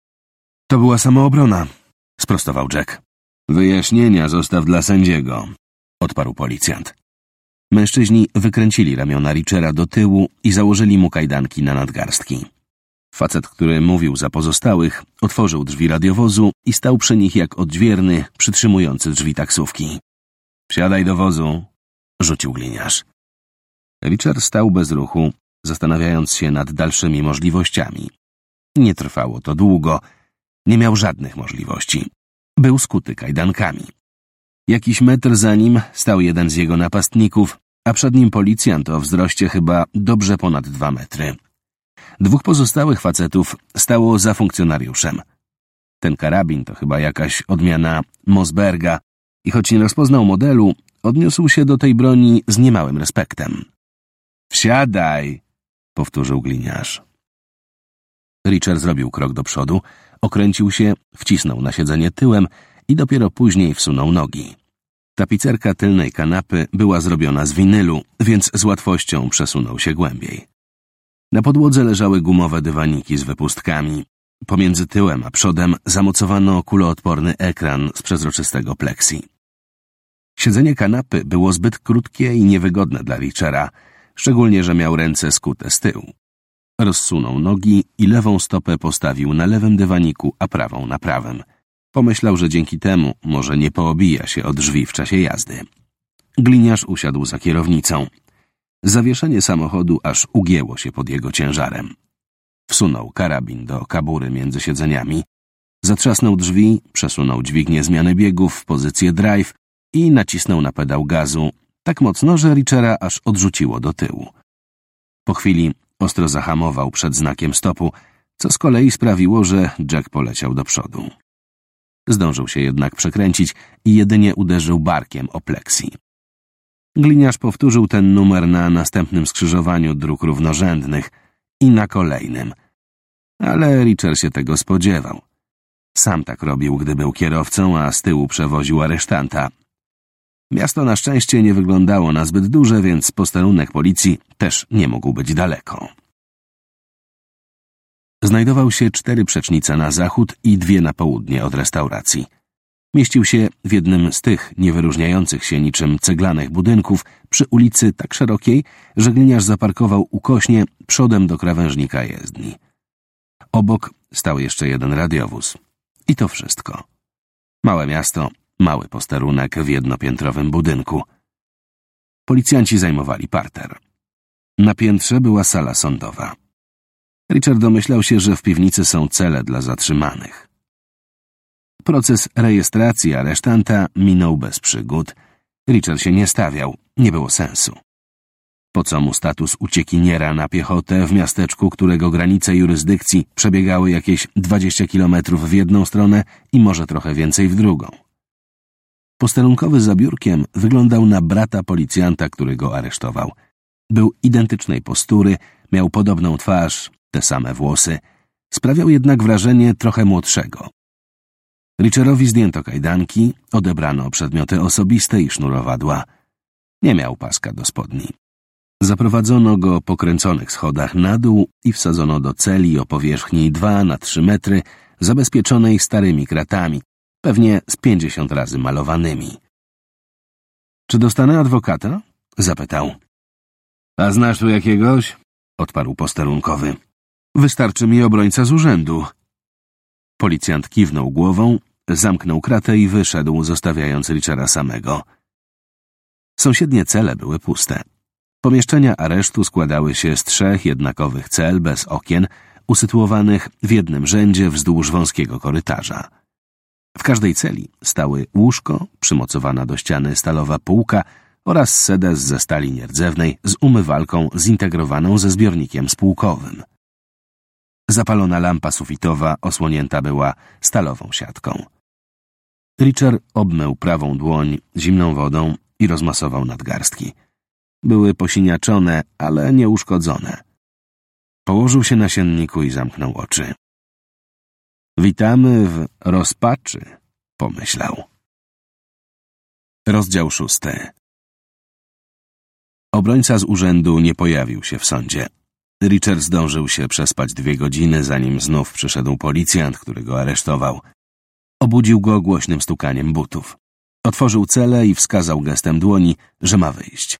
— To była samoobrona — sprostował Jack. — Wyjaśnienia zostaw dla sędziego — odparł policjant. Mężczyźni wykręcili ramiona Richera do tyłu i założyli mu kajdanki na nadgarstki. Facet, który mówił za pozostałych, otworzył drzwi radiowozu i stał przy nich jak odźwierny, przytrzymujący drzwi taksówki. — Wsiadaj do wozu — rzucił gliniarz. Richer stał bez ruchu, zastanawiając się nad dalszymi możliwościami. Nie trwało to długo. Nie miał żadnych możliwości. Był skuty kajdankami. Jakiś metr za nim stał jeden z jego napastników, a przed nim policjant o wzroście chyba dobrze ponad dwa metry. Dwóch pozostałych facetów stało za funkcjonariuszem. Ten karabin to chyba jakaś odmiana Mossberga i choć nie rozpoznał modelu, odniósł się do tej broni z niemałym respektem. — Wsiadaj! — powtórzył gliniarz. Richer zrobił krok do przodu, okręcił się, wcisnął na siedzenie tyłem i dopiero później wsunął nogi. Tapicerka tylnej kanapy była zrobiona z winylu, więc z łatwością przesunął się głębiej. Na podłodze leżały gumowe dywaniki z wypustkami. Pomiędzy tyłem a przodem zamocowano kuloodporny ekran z przezroczystego pleksji. Siedzenie kanapy było zbyt krótkie i niewygodne dla Richera, szczególnie, że miał ręce skute z tyłu. Rozsunął nogi i lewą stopę postawił na lewym dywaniku, a prawą na prawym. Pomyślał, że dzięki temu może nie poobija się od drzwi w czasie jazdy. Gliniarz usiadł za kierownicą. Zawieszenie samochodu aż ugięło się pod jego ciężarem. Wsunął karabin do kabury między siedzeniami, zatrzasnął drzwi, przesunął dźwignię zmiany biegów w pozycję drive i nacisnął na pedał gazu tak mocno, że Richera aż odrzuciło do tyłu. Po chwili ostro zahamował przed znakiem stopu, co z kolei sprawiło, że Jack poleciał do przodu. Zdążył się jednak przekręcić i jedynie uderzył barkiem o pleksji. Gliniarz powtórzył ten numer na następnym skrzyżowaniu dróg równorzędnych i na kolejnym. Ale Richard się tego spodziewał. Sam tak robił, gdy był kierowcą, a z tyłu przewoził aresztanta. Miasto na szczęście nie wyglądało na zbyt duże, więc posterunek policji też nie mógł być daleko. Znajdował się cztery przecznice na zachód i dwie na południe od restauracji. Mieścił się w jednym z tych niewyróżniających się niczym ceglanych budynków przy ulicy tak szerokiej, że gliniarz zaparkował ukośnie przodem do krawężnika jezdni. Obok stał jeszcze jeden radiowóz. I to wszystko. Małe miasto, mały posterunek w jednopiętrowym budynku. Policjanci zajmowali parter. Na piętrze była sala sądowa. Richard domyślał się, że w piwnicy są cele dla zatrzymanych. Proces rejestracji aresztanta minął bez przygód. Richard się nie stawiał, nie było sensu. Po co mu status uciekiniera na piechotę w miasteczku, którego granice jurysdykcji przebiegały jakieś dwadzieścia kilometrów w jedną stronę i może trochę więcej w drugą? Posterunkowy za biurkiem wyglądał na brata policjanta, który go aresztował. Był identycznej postury, miał podobną twarz, te same włosy. Sprawiał jednak wrażenie trochę młodszego. Richardowi zdjęto kajdanki, odebrano przedmioty osobiste i sznurowadła. Nie miał paska do spodni. Zaprowadzono go po kręconych schodach na dół i wsadzono do celi o powierzchni dwa na trzy metry, zabezpieczonej starymi kratami, pewnie z pięćdziesiąt razy malowanymi. — Czy dostanę adwokata? — zapytał. — A znasz tu jakiegoś? — odparł posterunkowy. — Wystarczy mi obrońca z urzędu. Policjant kiwnął głową, zamknął kratę i wyszedł, zostawiając Richarda samego. Sąsiednie cele były puste. Pomieszczenia aresztu składały się z trzech jednakowych cel bez okien, usytuowanych w jednym rzędzie wzdłuż wąskiego korytarza. W każdej celi stały łóżko, przymocowana do ściany stalowa półka oraz sedes ze stali nierdzewnej z umywalką zintegrowaną ze zbiornikiem spółkowym. Zapalona lampa sufitowa osłonięta była stalową siatką. Richard obmył prawą dłoń zimną wodą i rozmasował nadgarstki. Były posiniaczone, ale nieuszkodzone. Położył się na sienniku i zamknął oczy. Witamy w rozpaczy, pomyślał. Rozdział szósty. Obrońca z urzędu nie pojawił się w sądzie. Richard zdążył się przespać dwie godziny, zanim znów przyszedł policjant, który go aresztował. Obudził go głośnym stukaniem butów. Otworzył celę i wskazał gestem dłoni, że ma wyjść.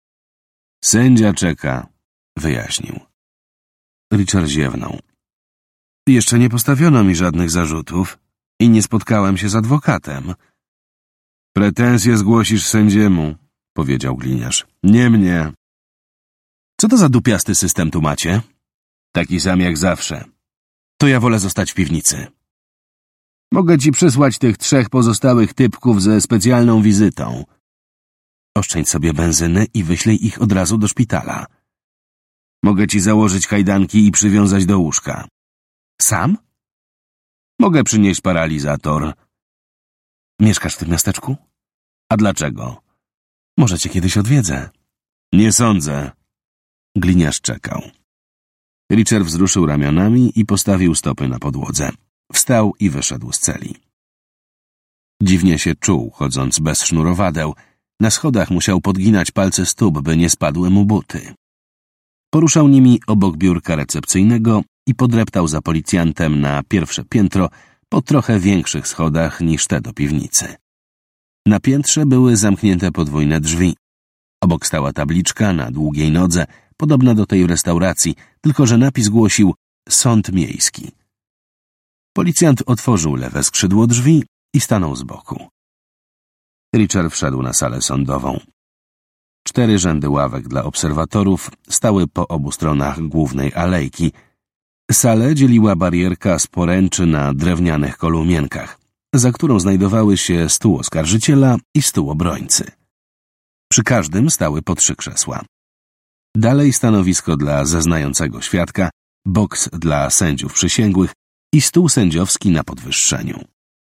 Sędzia czeka, wyjaśnił. Richard ziewnął. Jeszcze nie postawiono mi żadnych zarzutów i nie spotkałem się z adwokatem. Pretensje zgłosisz sędziemu, powiedział gliniarz. Nie mnie. Co to za dupiasty system tu macie? Taki sam jak zawsze. To ja wolę zostać w piwnicy. Mogę ci przysłać tych trzech pozostałych typków ze specjalną wizytą. Oszczędź sobie benzyny i wyślij ich od razu do szpitala. Mogę ci założyć kajdanki i przywiązać do łóżka. Sam? Mogę przynieść paralizator. Mieszkasz w tym miasteczku? A dlaczego? Może cię kiedyś odwiedzę. Nie sądzę. Gliniarz czekał. Richard wzruszył ramionami i postawił stopy na podłodze. Wstał i wyszedł z celi. Dziwnie się czuł, chodząc bez sznurowadeł. Na schodach musiał podginać palce stóp, by nie spadły mu buty. Poruszał nimi obok biurka recepcyjnego i podreptał za policjantem na pierwsze piętro po trochę większych schodach niż te do piwnicy. Na piętrze były zamknięte podwójne drzwi. Obok stała tabliczka na długiej nodze, podobna do tej w restauracji, tylko że napis głosił Sąd Miejski. Policjant otworzył lewe skrzydło drzwi i stanął z boku. Richard wszedł na salę sądową. Cztery rzędy ławek dla obserwatorów stały po obu stronach głównej alejki. Salę dzieliła barierka z poręczy na drewnianych kolumienkach, za którą znajdowały się stół oskarżyciela i stół obrońcy. Przy każdym stały po trzy krzesła. Dalej stanowisko dla zeznającego świadka, boks dla sędziów przysięgłych i stół sędziowski na podwyższeniu.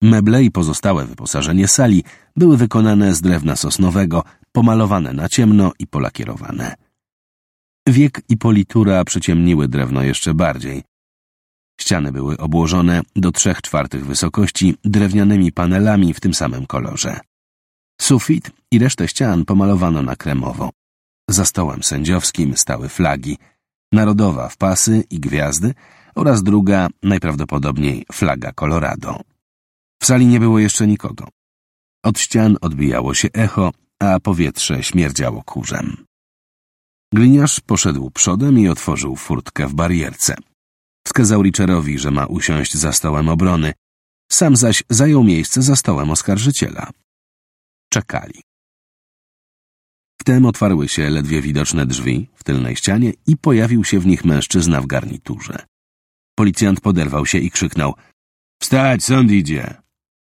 Meble i pozostałe wyposażenie sali były wykonane z drewna sosnowego, pomalowane na ciemno i polakierowane. Wiek i politura przyciemniły drewno jeszcze bardziej. Ściany były obłożone do trzech czwartych wysokości drewnianymi panelami w tym samym kolorze. Sufit i resztę ścian pomalowano na kremowo. Za stołem sędziowskim stały flagi, narodowa w pasy i gwiazdy oraz druga, najprawdopodobniej flaga Colorado. W sali nie było jeszcze nikogo. Od ścian odbijało się echo, a powietrze śmierdziało kurzem. Gliniarz poszedł przodem i otworzył furtkę w barierce. Wskazał Richerowi, że ma usiąść za stołem obrony, sam zaś zajął miejsce za stołem oskarżyciela. Czekali. Wtem otwarły się ledwie widoczne drzwi w tylnej ścianie i pojawił się w nich mężczyzna w garniturze. Policjant poderwał się i krzyknął: „Wstać, sąd idzie!”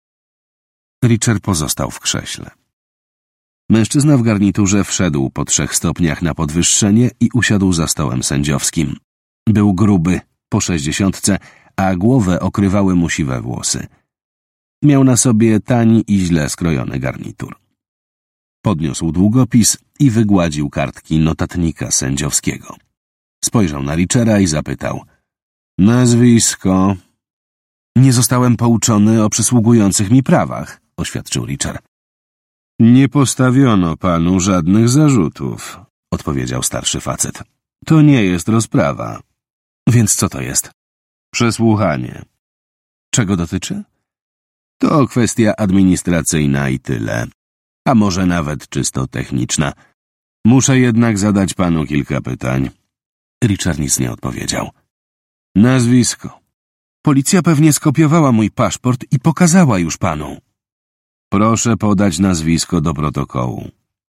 Richer pozostał w krześle. Mężczyzna w garniturze wszedł po trzech stopniach na podwyższenie i usiadł za stołem sędziowskim. Był gruby, po sześćdziesiątce, a głowę okrywały mu siwe włosy. Miał na sobie tani i źle skrojony garnitur. Podniósł długopis i wygładził kartki notatnika sędziowskiego. Spojrzał na Richera i zapytał: „Nazwisko?” „Nie zostałem pouczony o przysługujących mi prawach”, oświadczył Richer. „Nie postawiono panu żadnych zarzutów”, odpowiedział starszy facet. „To nie jest rozprawa”. „Więc co to jest?” „Przesłuchanie”. „Czego dotyczy?” „To kwestia administracyjna i tyle. A może nawet czysto techniczna. Muszę jednak zadać panu kilka pytań”. Richer nic nie odpowiedział. „Nazwisko”. „Policja pewnie skopiowała mój paszport i pokazała już panu”. „Proszę podać nazwisko do protokołu”.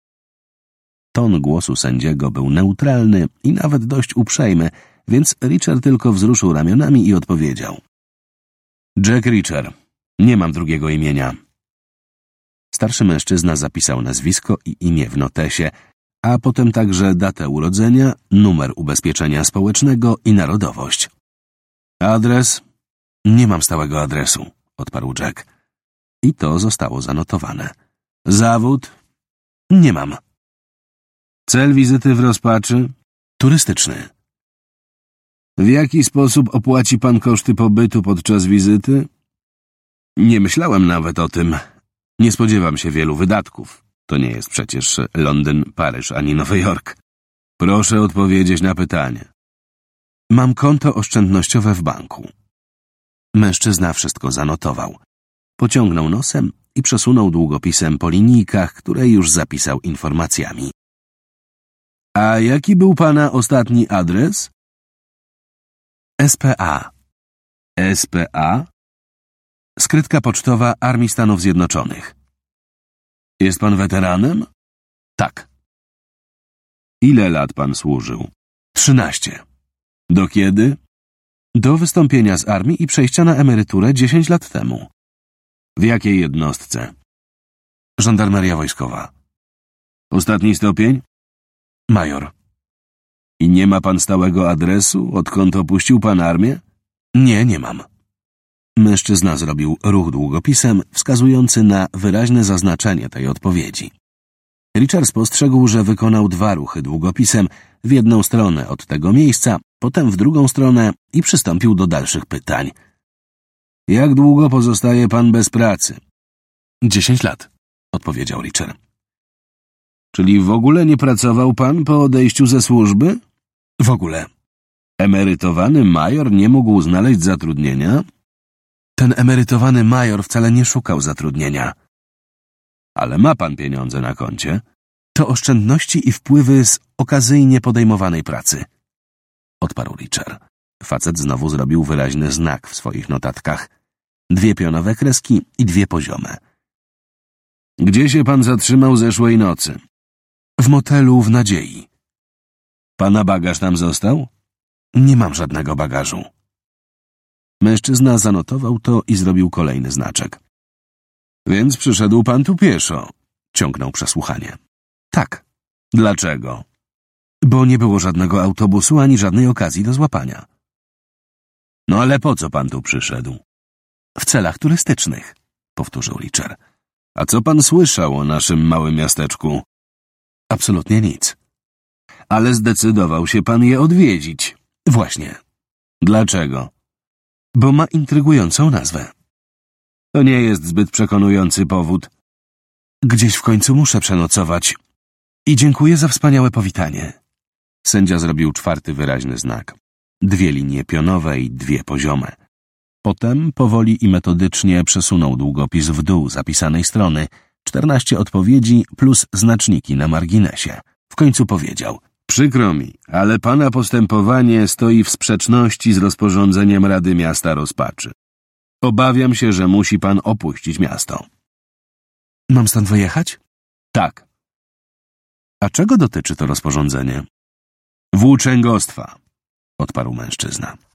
Ton głosu sędziego był neutralny i nawet dość uprzejmy, więc Richer tylko wzruszył ramionami i odpowiedział: „Jack Richer. Nie mam drugiego imienia”. Starszy mężczyzna zapisał nazwisko i imię w notesie, a potem także datę urodzenia, numer ubezpieczenia społecznego i narodowość. „Adres?” „Nie mam stałego adresu”, odparł Jack. I to zostało zanotowane. „Zawód?” „Nie mam”. „Cel wizyty w rozpaczy?” „Turystyczny”. „W jaki sposób opłaci pan koszty pobytu podczas wizyty?” „Nie myślałem nawet o tym. Nie spodziewam się wielu wydatków. To nie jest przecież Londyn, Paryż ani Nowy Jork. Proszę odpowiedzieć na pytanie”. „Mam konto oszczędnościowe w banku”. Mężczyzna wszystko zanotował. Pociągnął nosem i przesunął długopisem po linijkach, które już zapisał informacjami. „A jaki był pana ostatni adres?” S P A. S P A? Skrytka pocztowa Armii Stanów Zjednoczonych. „Jest pan weteranem?” „Tak”. „Ile lat pan służył?” Trzynaście. „Do kiedy?” „Do wystąpienia z armii i przejścia na emeryturę dziesięć lat temu”. „W jakiej jednostce?” „Żandarmeria wojskowa”. „Ostatni stopień?” „Major”. „I nie ma pan stałego adresu, odkąd opuścił pan armię?” „Nie, nie mam”. Mężczyzna zrobił ruch długopisem wskazujący na wyraźne zaznaczenie tej odpowiedzi. Richer spostrzegł, że wykonał dwa ruchy długopisem w jedną stronę od tego miejsca, potem w drugą stronę i przystąpił do dalszych pytań. „Jak długo pozostaje pan bez pracy?” Dziesięć lat”, odpowiedział Richer. „Czyli w ogóle nie pracował pan po odejściu ze służby?” „W ogóle”. „Emerytowany major nie mógł znaleźć zatrudnienia?” „Ten emerytowany major wcale nie szukał zatrudnienia”. „Ale ma pan pieniądze na koncie?” „To oszczędności i wpływy z okazyjnie podejmowanej pracy”, odparł Richer. Facet znowu zrobił wyraźny znak w swoich notatkach. Dwie pionowe kreski i dwie poziome. „Gdzie się pan zatrzymał zeszłej nocy?” „W motelu w Nadziei”. „Pana bagaż tam został?” „Nie mam żadnego bagażu”. Mężczyzna zanotował to i zrobił kolejny znaczek. „Więc przyszedł pan tu pieszo”, ciągnął przesłuchanie. „Tak”. „Dlaczego?” „Bo nie było żadnego autobusu ani żadnej okazji do złapania”. „No ale po co pan tu przyszedł?” „W celach turystycznych”. powtórzył Richer. A co pan słyszał o naszym małym miasteczku? Absolutnie nic. Ale zdecydował się pan je odwiedzić. Właśnie. Dlaczego? Bo ma intrygującą nazwę. To nie jest zbyt przekonujący powód. Gdzieś w końcu muszę przenocować. I dziękuję za wspaniałe powitanie. Sędzia zrobił czwarty wyraźny znak. Dwie linie pionowe i dwie poziome. Potem powoli i metodycznie przesunął długopis w dół zapisanej strony. Czternaście odpowiedzi plus znaczniki na marginesie. W końcu powiedział: Przykro mi, ale pana postępowanie stoi w sprzeczności z rozporządzeniem Rady Miasta Rozpaczy. Obawiam się, że musi pan opuścić miasto. Mam stąd wyjechać? Tak. A czego dotyczy to rozporządzenie? Włóczęgostwa, odparł mężczyzna.